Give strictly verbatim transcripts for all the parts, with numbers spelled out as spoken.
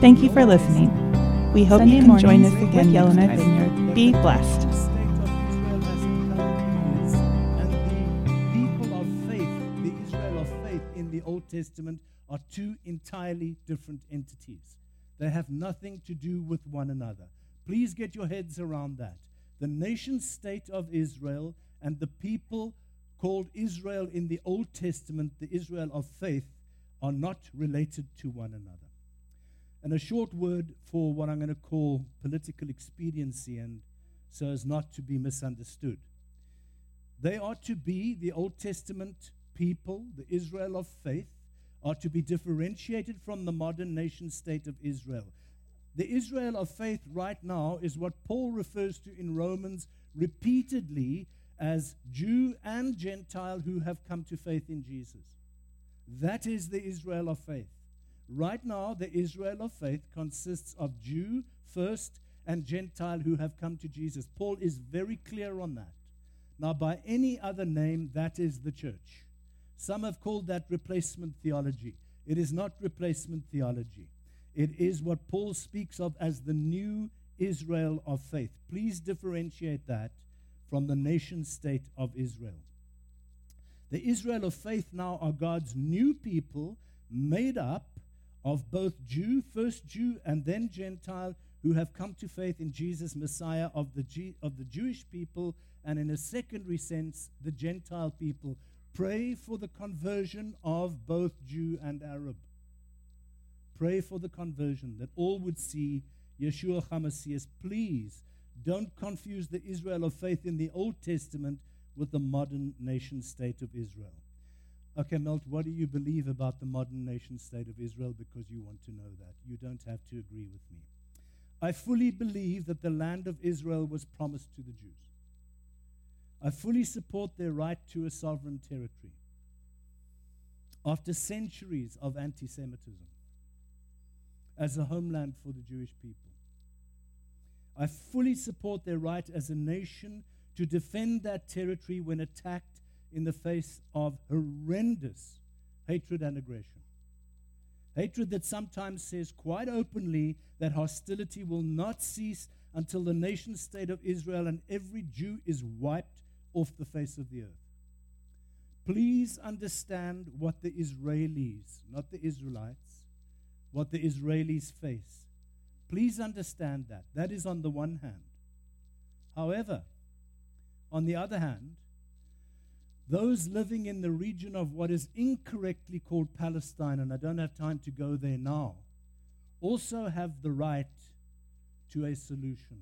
Thank you for listening. We hope Sunday you can join us mornings again with next Yellowknife time. Vineyard. Be blessed. The state of Israel has encountered is, and the people of faith, the Israel of faith in the Old Testament, are two entirely different entities. They have nothing to do with one another. Please get your heads around that. The nation state of Israel and the people called Israel in the Old Testament, the Israel of faith, are not related to one another. And a short word for what I'm going to call political expediency, and so as not to be misunderstood. They are to be, the Old Testament people, the Israel of faith, are to be differentiated from the modern nation state of Israel. The Israel of faith right now is what Paul refers to in Romans repeatedly as Jew and Gentile who have come to faith in Jesus. That is the Israel of faith. Right now, the Israel of faith consists of Jew first and Gentile who have come to Jesus. Paul is very clear on that. Now, by any other name, that is the church. Some have called that replacement theology. It is not replacement theology. It is what Paul speaks of as the new Israel of faith. Please differentiate that from the nation state of Israel. The Israel of faith now are God's new people made up of both Jew, first Jew, and then Gentile, who have come to faith in Jesus, Messiah of the G- of the Jewish people, and in a secondary sense, the Gentile people. Pray for the conversion of both Jew and Arab. Pray for the conversion, that all would see Yeshua HaMashiach. Please don't confuse the Israel of faith in the Old Testament with the modern nation state of Israel. Okay, Melt, what do you believe about the modern nation state of Israel? Because you want to know that. You don't have to agree with me. I fully believe that the land of Israel was promised to the Jews. I fully support their right to a sovereign territory after centuries of anti-Semitism as a homeland for the Jewish people. I fully support their right as a nation to defend that territory when attacked in the face of horrendous hatred and aggression. Hatred that sometimes says quite openly that hostility will not cease until the nation state of Israel and every Jew is wiped off the face of the earth. Please understand what the Israelis, not the Israelites, what the Israelis face. Please understand that. That is on the one hand. However, on the other hand, those living in the region of what is incorrectly called Palestine, and I don't have time to go there now, also have the right to a solution.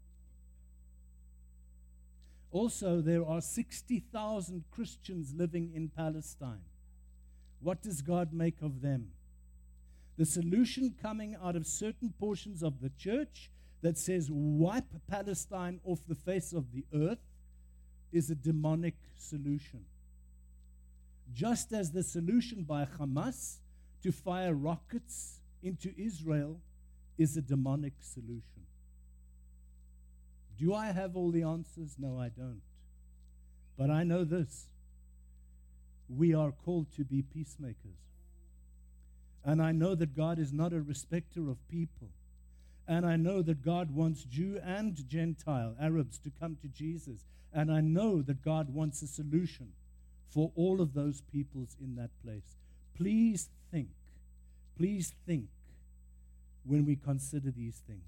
Also, there are sixty thousand Christians living in Palestine. What does God make of them? The solution coming out of certain portions of the church that says wipe Palestine off the face of the earth is a demonic solution. Just as the solution by Hamas to fire rockets into Israel is a demonic solution. Do I have all the answers? No, I don't. But I know this. We are called to be peacemakers. And I know that God is not a respecter of people. And I know that God wants Jew and Gentile, Arabs, to come to Jesus. And I know that God wants a solution for all of those peoples in that place. Please think, please think when we consider these things.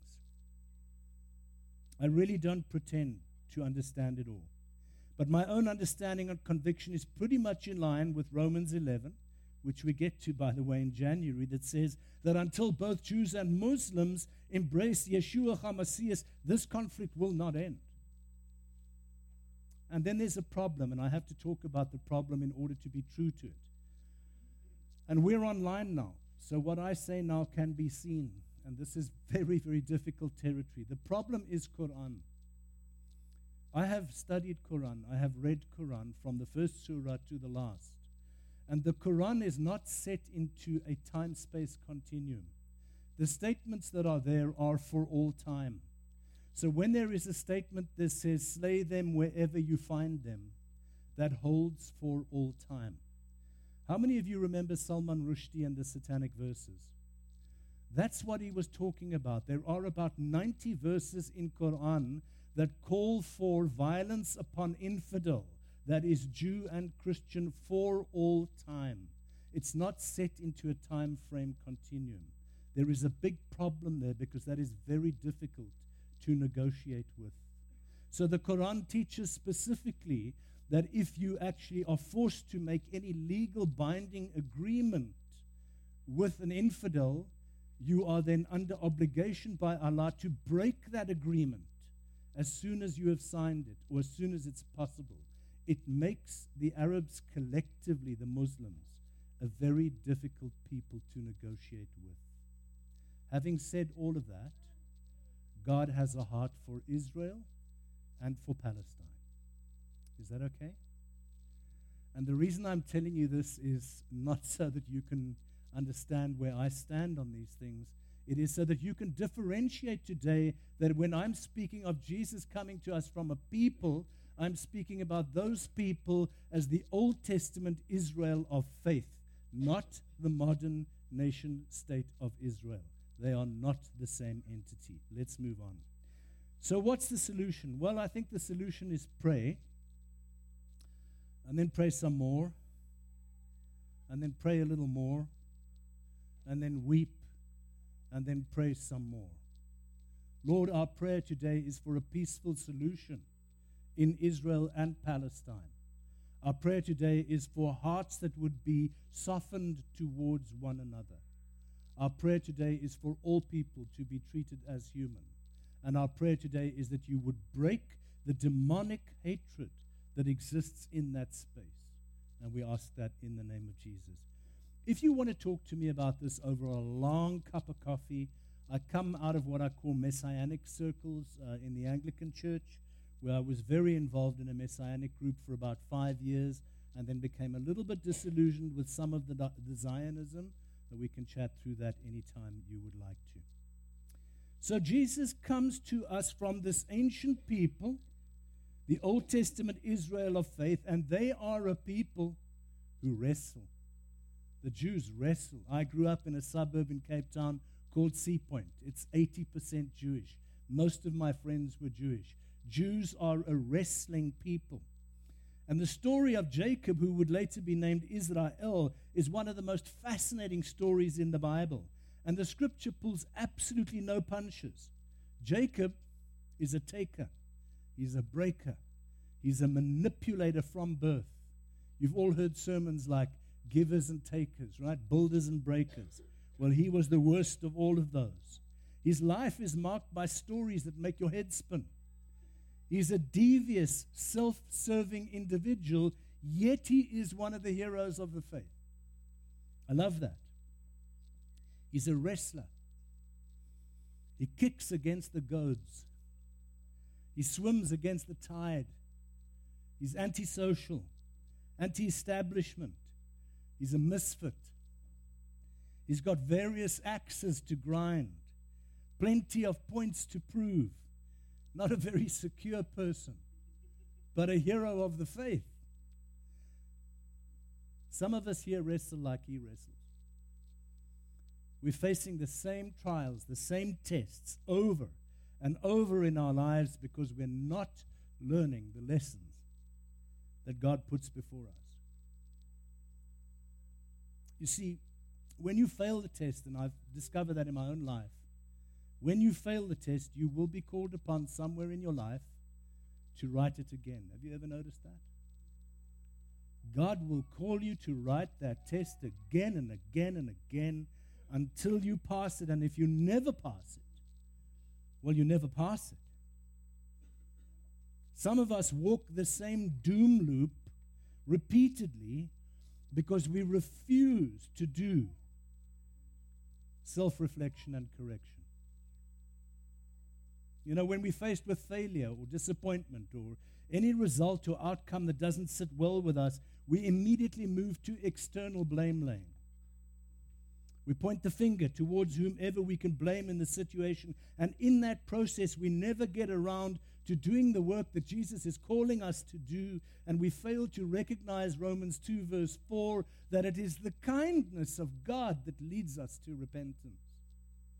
I really don't pretend to understand it all. But my own understanding and conviction is pretty much in line with Romans eleven, which we get to, by the way, in January, that says that until both Jews and Muslims embrace Yeshua HaMashiach, this conflict will not end. And then there's a problem, and I have to talk about the problem in order to be true to it. And we're online now, so what I say now can be seen, and this is very, very difficult territory. The problem is Quran. I have studied Quran. I have read Quran from the first surah to the last. And the Quran is not set into a time-space continuum. The statements that are there are for all time. So when there is a statement that says, slay them wherever you find them, that holds for all time. How many of you remember Salman Rushdie and the Satanic Verses? That's what he was talking about. There are about ninety verses in Quran that call for violence upon infidel, that is Jew and Christian, for all time. It's not set into a time frame continuum. There is a big problem there because that is very difficult to negotiate with. So the Quran teaches specifically that if you actually are forced to make any legal binding agreement with an infidel, you are then under obligation by Allah to break that agreement as soon as you have signed it or as soon as it's possible. It makes the Arabs collectively, the Muslims, a very difficult people to negotiate with. Having said all of that, God has a heart for Israel and for Palestine. Is that okay? And the reason I'm telling you this is not so that you can understand where I stand on these things. It is so that you can differentiate today that when I'm speaking of Jesus coming to us from a people, I'm speaking about those people as the Old Testament Israel of faith, not the modern nation state of Israel. They are not the same entity. Let's move on. So what's the solution? Well, I think the solution is pray, and then pray some more, and then pray a little more, and then weep, and then pray some more. Lord, our prayer today is for a peaceful solution in Israel and Palestine. Our prayer today is for hearts that would be softened towards one another. Our prayer today is for all people to be treated as human. And our prayer today is that you would break the demonic hatred that exists in that space. And we ask that in the name of Jesus. If you want to talk to me about this over a long cup of coffee, I come out of what I call messianic circles uh, in the Anglican Church, where I was very involved in a messianic group for about five years and then became a little bit disillusioned with some of the, the Zionism. But we can chat through that anytime you would like to. So Jesus comes to us from this ancient people, the Old Testament Israel of faith, and they are a people who wrestle. The Jews wrestle. I grew up in a suburb in Cape Town called Sea Point. It's eighty percent Jewish. Most of my friends were Jewish. Jews are a wrestling people. And the story of Jacob, who would later be named Israel, is one of the most fascinating stories in the Bible. And the scripture pulls absolutely no punches. Jacob is a taker. He's a breaker. He's a manipulator from birth. You've all heard sermons like givers and takers, right? Builders and breakers. Well, he was the worst of all of those. His life is marked by stories that make your head spin. He's a devious, self-serving individual, yet he is one of the heroes of the faith. I love that. He's a wrestler. He kicks against the goads. He swims against the tide. He's antisocial, anti-establishment. He's a misfit. He's got various axes to grind, plenty of points to prove. Not a very secure person, but a hero of the faith. Some of us here wrestle like he wrestles. We're facing the same trials, the same tests over and over in our lives because we're not learning the lessons that God puts before us. You see, when you fail the test, and I've discovered that in my own life, when you fail the test, you will be called upon somewhere in your life to write it again. Have you ever noticed that? God will call you to write that test again and again and again until you pass it. And if you never pass it, well, you never pass it. Some of us walk the same doom loop repeatedly because we refuse to do self-reflection and correction. You know, when we're faced with failure or disappointment or any result or outcome that doesn't sit well with us, we immediately move to external blame lane. We point the finger towards whomever we can blame in the situation, and in that process, we never get around to doing the work that Jesus is calling us to do, and we fail to recognize Romans two, verse four, that it is the kindness of God that leads us to repentance.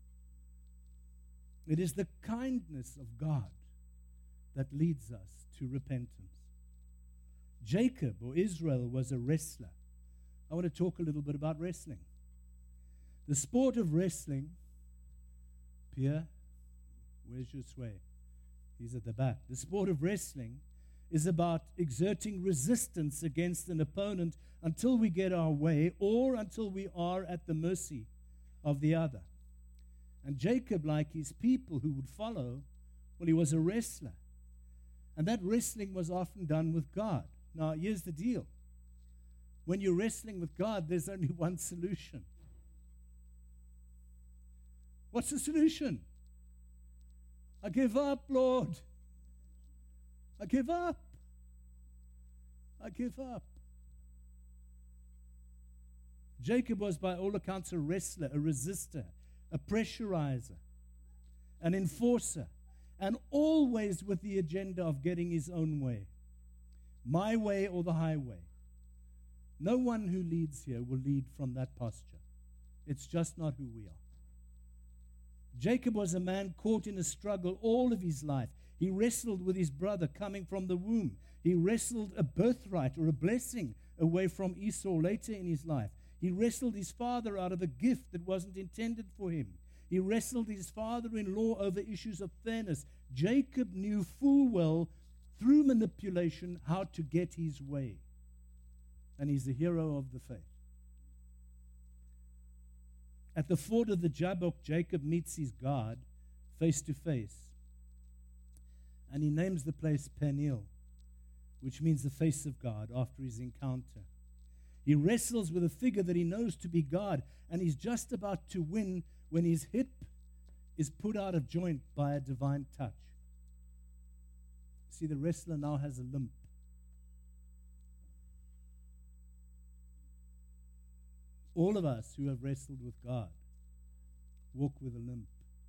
It is the kindness of God that leads us to repentance. Jacob, or Israel, was a wrestler. I want to talk a little bit about wrestling. The sport of wrestling, Pierre, where's your sway? He's at the back. The sport of wrestling is about exerting resistance against an opponent until we get our way or until we are at the mercy of the other. And Jacob, like his people who would follow, well, he was a wrestler. And that wrestling was often done with God. Now, here's the deal. When you're wrestling with God, there's only one solution. What's the solution? I give up, Lord. I give up. I give up. Jacob was, by all accounts, a wrestler, a resistor, a pressurizer, an enforcer, and always with the agenda of getting his own way. My way or the highway. No one who leads here will lead from that posture. It's just not who we are. Jacob was a man caught in a struggle all of his life. He wrestled with his brother coming from the womb. He wrestled a birthright or a blessing away from Esau later in his life. He wrestled his father out of a gift that wasn't intended for him. He wrestled his father-in-law over issues of fairness. Jacob knew full well, through manipulation, how to get his way. And he's the hero of the faith. At the ford of the Jabbok, Jacob meets his God face to face. And he names the place Peniel, which means the face of God, after his encounter. He wrestles with a figure that he knows to be God, and he's just about to win when his hip is put out of joint by a divine touch. See, the wrestler now has a limp. All of us who have wrestled with God walk with a limp.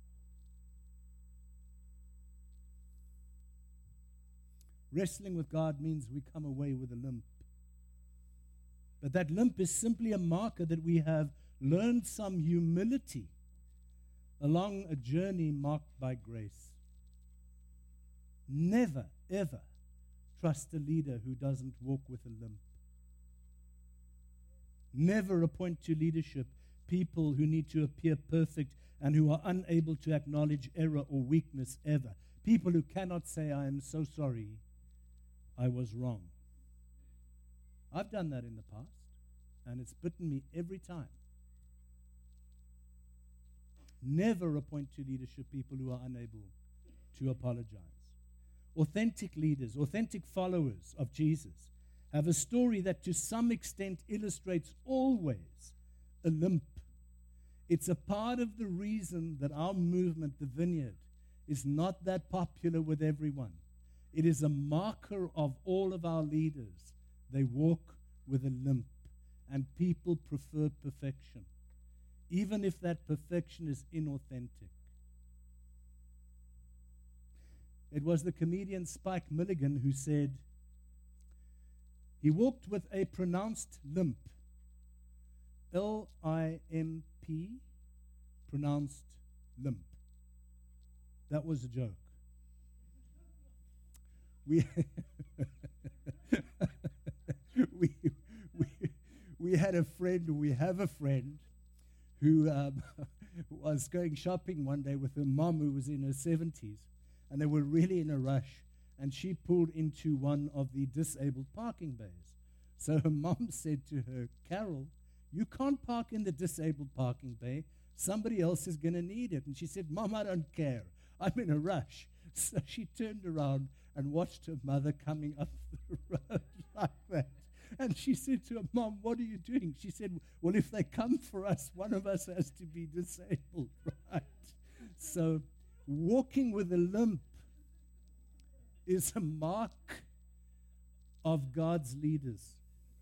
Wrestling with God means we come away with a limp. But that limp is simply a marker that we have learned some humility along a journey marked by grace. Never, ever trust a leader who doesn't walk with a limp. Never appoint to leadership people who need to appear perfect and who are unable to acknowledge error or weakness ever. People who cannot say, I am so sorry, I was wrong. I've done that in the past, and it's bitten me every time. Never appoint to leadership people who are unable to apologize. Authentic leaders, authentic followers of Jesus have a story that to some extent illustrates always a limp. It's a part of the reason that our movement, the Vineyard, is not that popular with everyone. It is a marker of all of our leaders. They walk with a limp, and people prefer perfection, even if that perfection is inauthentic. It was the comedian Spike Milligan who said, he walked with a pronounced limp. L I M P, pronounced limp. That was a joke. We, we, we, we had a friend, we have a friend, who um, was going shopping one day with her mom who was in her seventies, and they were really in a rush, and she pulled into one of the disabled parking bays. So her mom said to her, Carol, you can't park in the disabled parking bay. Somebody else is going to need it. And she said, Mom, I don't care. I'm in a rush. So she turned around and watched her mother coming up the road like that. And she said to her, Mom, what are you doing? She said, well, if they come for us, one of us has to be disabled, right? So walking with a limp is a mark of God's leaders.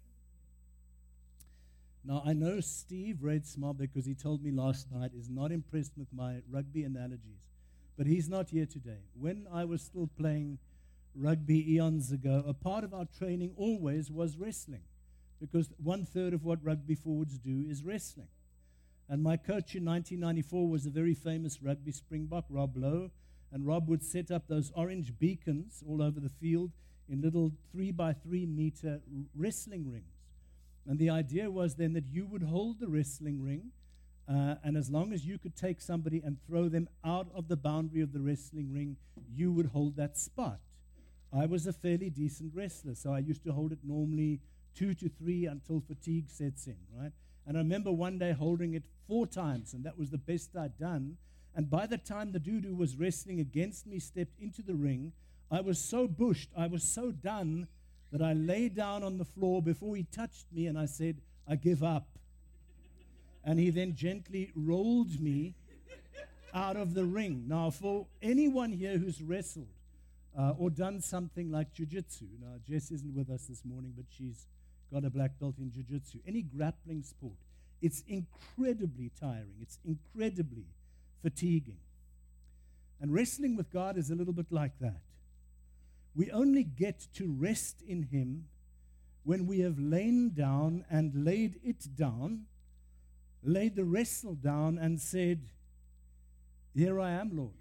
Now, I know Steve Redsma, because he told me last night, is not impressed with my rugby analogies. But he's not here today. When I was still playing rugby eons ago, a part of our training always was wrestling, because one-third of what rugby forwards do is wrestling. And my coach in nineteen ninety-four was a very famous rugby springbok, Rob Lowe. And Rob would set up those orange beacons all over the field in little three by three meter wrestling rings. And the idea was then that you would hold the wrestling ring, uh, and as long as you could take somebody and throw them out of the boundary of the wrestling ring, you would hold that spot. I was a fairly decent wrestler, so I used to hold it normally two to three until fatigue sets in, right? And I remember one day holding it four times, and that was the best I'd done. And by the time the dude who was wrestling against me stepped into the ring, I was so bushed, I was so done, that I lay down on the floor before he touched me, and I said, I give up. And he then gently rolled me out of the ring. Now, for anyone here who's wrestled uh, or done something like jiu-jitsu, now Jess isn't with us this morning, but she's got a black belt in jiu-jitsu, any grappling sport, it's incredibly tiring. It's incredibly fatiguing. And wrestling with God is a little bit like that. We only get to rest in Him when we have lain down and laid it down, laid the wrestle down and said, here I am, Lord.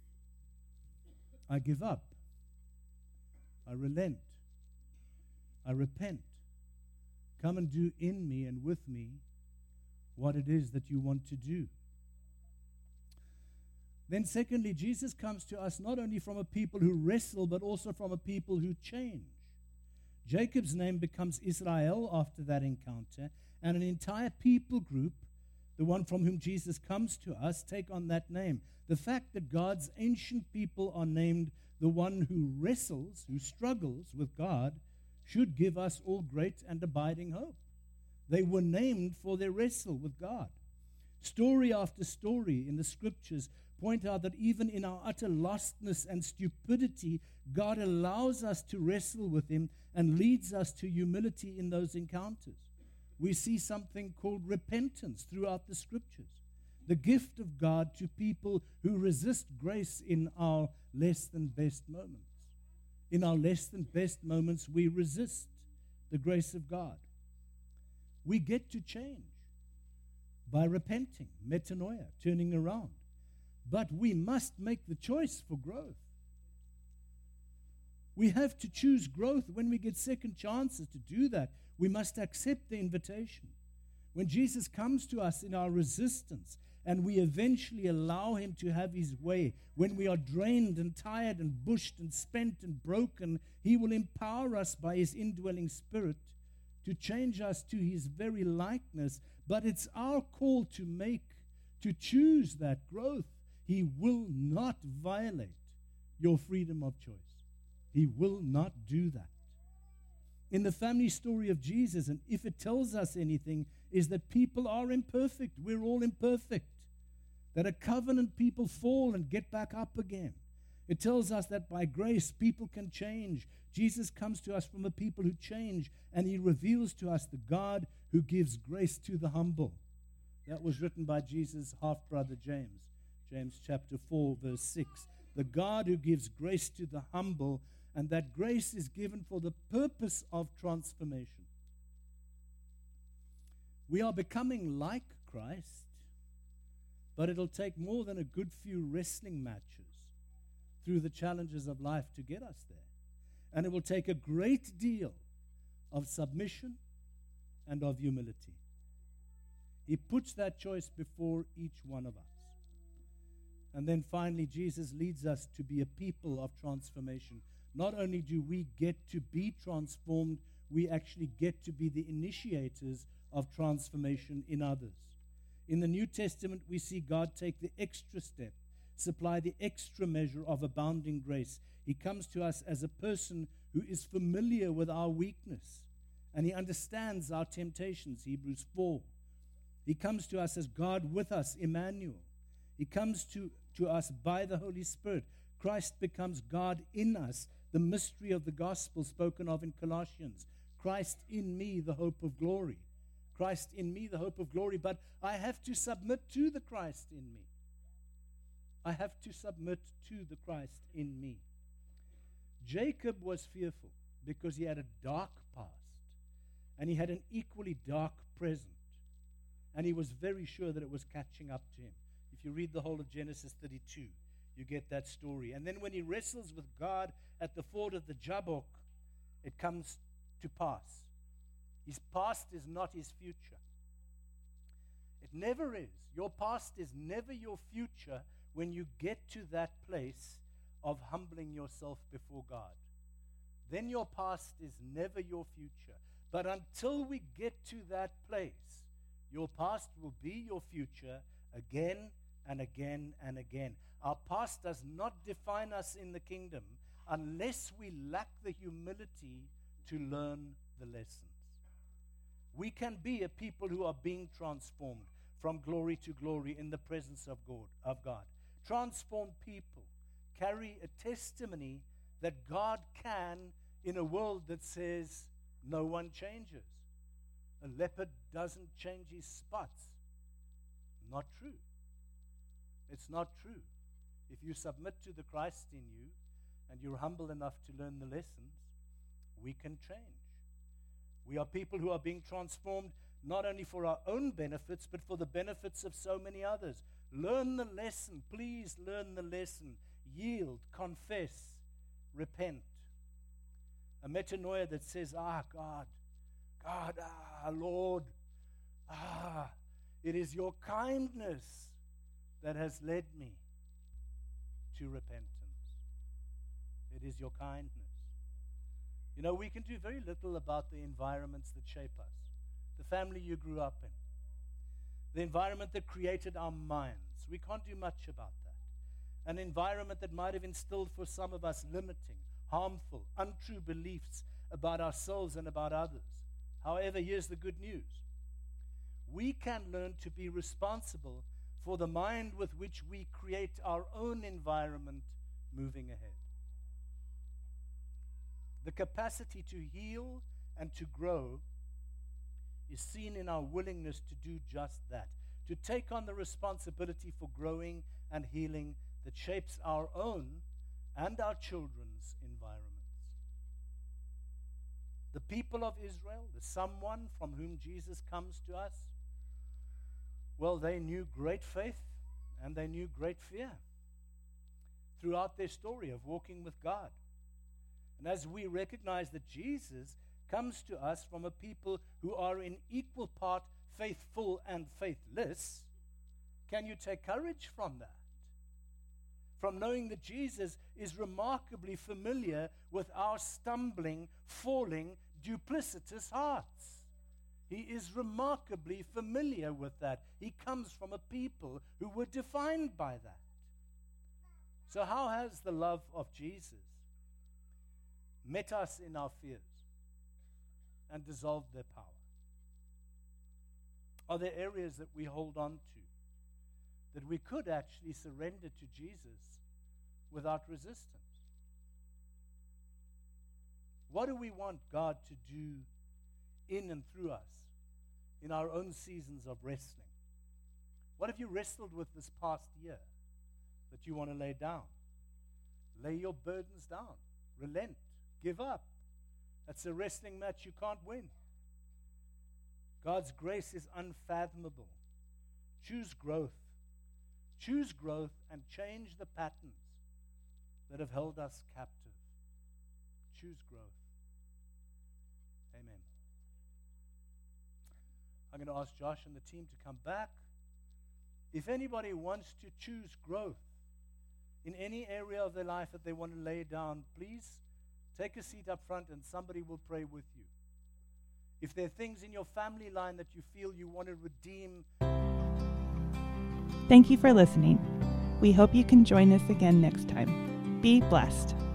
I give up. I relent. I repent. Come and do in me and with me what it is that you want to do. Then secondly, Jesus comes to us not only from a people who wrestle, but also from a people who change. Jacob's name becomes Israel after that encounter, and an entire people group, the one from whom Jesus comes to us, take on that name. The fact that God's ancient people are named the one who wrestles, who struggles with God, should give us all great and abiding hope. They were named for their wrestle with God. Story after story in the scriptures point out that even in our utter lostness and stupidity, God allows us to wrestle with Him and leads us to humility in those encounters. We see something called repentance throughout the scriptures, the gift of God to people who resist grace in our less than best moments. In our less than best moments, we resist the grace of God. We get to change by repenting, metanoia, turning around. But we must make the choice for growth. We have to choose growth. When we get second chances to do that, we must accept the invitation. When Jesus comes to us in our resistance and we eventually allow Him to have His way, when we are drained and tired and bushed and spent and broken, He will empower us by His indwelling Spirit to change us to His very likeness. But it's our call to make, to choose that growth. He will not violate your freedom of choice. He will not do that. In the family story of Jesus, and if it tells us anything, is that people are imperfect. We're all imperfect. That a covenant people fall and get back up again. It tells us that by grace, people can change. Jesus comes to us from a people who change, and He reveals to us the God who gives grace to the humble. That was written by Jesus' half-brother James. James chapter four, verse six. The God who gives grace to the humble, and that grace is given for the purpose of transformation. We are becoming like Christ, but it'll take more than a good few wrestling matches through the challenges of life to get us there. And it will take a great deal of submission and of humility. He puts that choice before each one of us. And then finally, Jesus leads us to be a people of transformation. Not only do we get to be transformed, we actually get to be the initiators of transformation in others. In the New Testament, we see God take the extra step, supply the extra measure of abounding grace. He comes to us as a person who is familiar with our weakness, and He understands our temptations, Hebrews four. He comes to us as God with us, Emmanuel. He comes to, to us by the Holy Spirit. Christ becomes God in us, the mystery of the gospel spoken of in Colossians. Christ in me, the hope of glory. Christ in me, the hope of glory. But I have to submit to the Christ in me. I have to submit to the Christ in me. Jacob was fearful because he had a dark past and he had an equally dark present. and he was very sure that it was catching up to him. If you read the whole of Genesis thirty-two, you get that story. And then when he wrestles with God at the ford of the Jabbok, it comes to pass. His past is not his future. It never is. Your past is never your future when you get to that place of humbling yourself before God. Then your past is never your future. But until we get to that place, your past will be your future again and again and again. Our past does not define us in the kingdom unless we lack the humility to learn the lessons. We can be a people who are being transformed from glory to glory in the presence of God. Of God. Transformed people carry a testimony that God can in a world that says no one changes. A leopard doesn't change his spots. Not true. It's not true. If you submit to the Christ in you and you're humble enough to learn the lessons, we can change. We are people who are being transformed not only for our own benefits, but for the benefits of so many others. Learn the lesson. Please learn the lesson. Yield, confess, repent. A metanoia that says, ah, God, God, ah, Lord, ah, it is your kindness that has led me to repentance. It is your kindness. You know, we can do very little about the environments that shape us. The family you grew up in. The environment that created our minds. We can't do much about that. An environment that might have instilled for some of us limiting, harmful, untrue beliefs about ourselves and about others. However, here's the good news. We can learn to be responsible for the mind with which we create our own environment moving ahead. The capacity to heal and to grow is seen in our willingness to do just that, to take on the responsibility for growing and healing that shapes our own and our children's environments. The people of Israel, the someone from whom Jesus comes to us, well, they knew great faith and they knew great fear throughout their story of walking with God. And as we recognize that Jesus comes to us from a people who are in equal part faithful and faithless, can you take courage from that? From knowing that Jesus is remarkably familiar with our stumbling, falling, duplicitous hearts. He is remarkably familiar with that. He comes from a people who were defined by that. So how has the love of Jesus met us in our fears and dissolved their power? Are there areas that we hold on to that we could actually surrender to Jesus without resistance? What do we want God to do in and through us in our own seasons of wrestling? What have you wrestled with this past year that you want to lay down? Lay your burdens down. Relent. Give up. That's a wrestling match you can't win. God's grace is unfathomable. Choose growth. Choose growth and change the patterns that have held us captive. Choose growth. Amen. I'm going to ask Josh and the team to come back. If anybody wants to choose growth in any area of their life that they want to lay down, please take a seat up front and somebody will pray with you. If there are things in your family line that you feel you want to redeem. Thank you for listening. We hope you can join us again next time. Be blessed.